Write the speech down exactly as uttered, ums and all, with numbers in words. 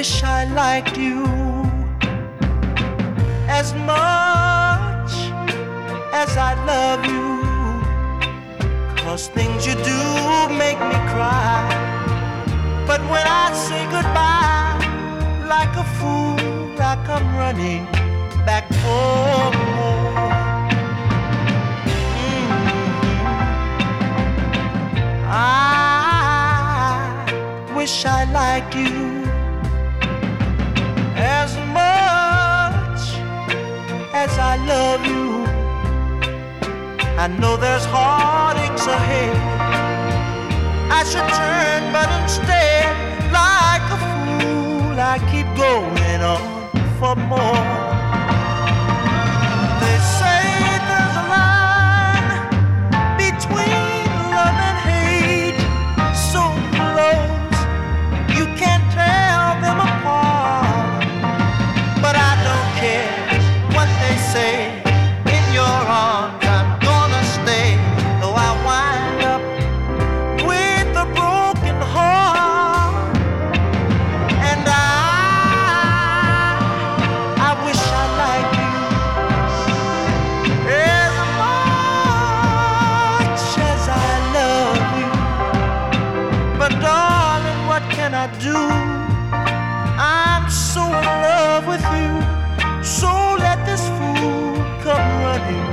wish I liked you as much as I love you, 'cause things you do make me cry. But when I say goodbye, like a fool I come running back for more. Mm-hmm. I wish I liked you as much as I love you. I know there's heartaches ahead. I should turn, but instead, like a fool, I keep going on for more. They say there's a line between love and hate, so close you can't tell them apart. But I don't care what they say. In your arms I'm gonna stay, though I wind up with a broken heart. And I I wish I liked you as much as I love you. But darling, what can I do? I'm so in love with you. So let this fool come running